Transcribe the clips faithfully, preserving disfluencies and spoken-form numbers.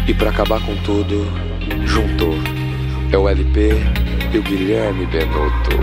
E pra acabar com tudo, juntou. É o L P e o Guilherme Benuto.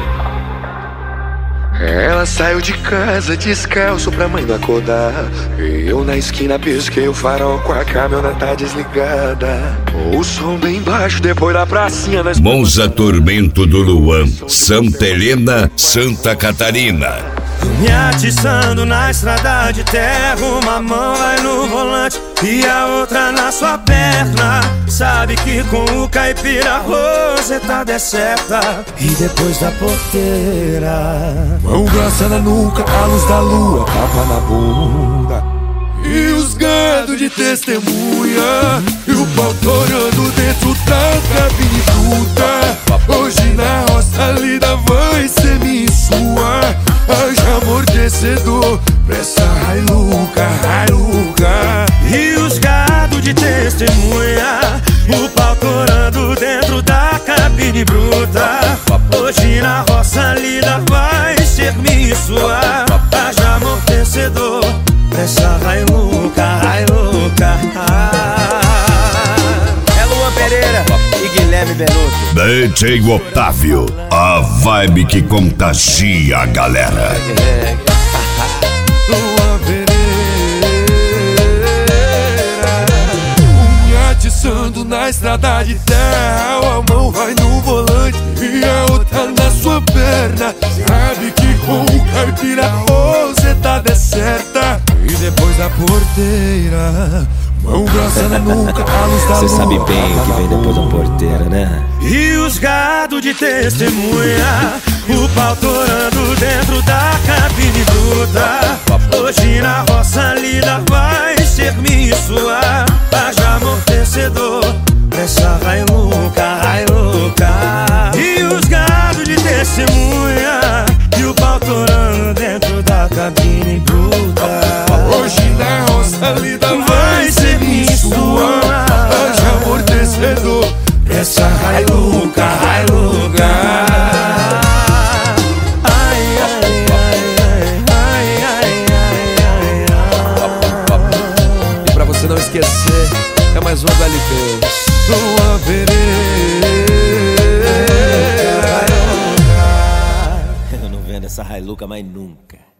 Ela saiu de casa descalço pra mãe não acordar. E eu na esquina pisquei o farol com a caminhoneta desligada. O som bem baixo depois da pracinha nós... Monza Tormento do Luan, Santa Helena, Santa Catarina. Me atiçando na estrada de terra, uma mão vai no volante e a outra na sua perna. Sabe que com o caipira a rosetada é certa. E depois da porteira, mão grossa na nuca, a luz da lua, tapa na bunda. E os gado de testemunha, e o pau torando dentro da cabine bruta. Hoje na roça lida vai ser minha e sua. Haja amortecedor pra essa Hilux, Hilux. E os gado de testemunha, o pau torando dentro da cabine bruta. Hoje na roça lida vai ser minha e sua. Haja amortecedor pra essa Hilux, Hilux. É Luan Pereira e Guilherme Benuto. D J Otávio, a vibe que contagia a galera. Luan Pereira, me atiçando na estrada de terra. A mão vai no volante e a outra na sua perna. Sabe que com o caipira a rosetada é certa. E depois da porteira, mão grossa na nuca, a luz da lua. Cê sabe bem o que vem depois da porteira, né? E os gado de testemunha, o pau torando dentro da cabine bruta. Hoje na roça lida vai ser minha e sua. Haja amortecedor pra essa Hilux, Hilux. E os gado de testemunha, e o pau torando dentro da cabine bruta. Hoje na roça lida vai ser minha e sua. Haja amortecedor pra essa Hilux, Hilux. E pra você não esquecer, é mais uma do L P. Luan Pereira. Eu não vendo essa Hilux mais nunca.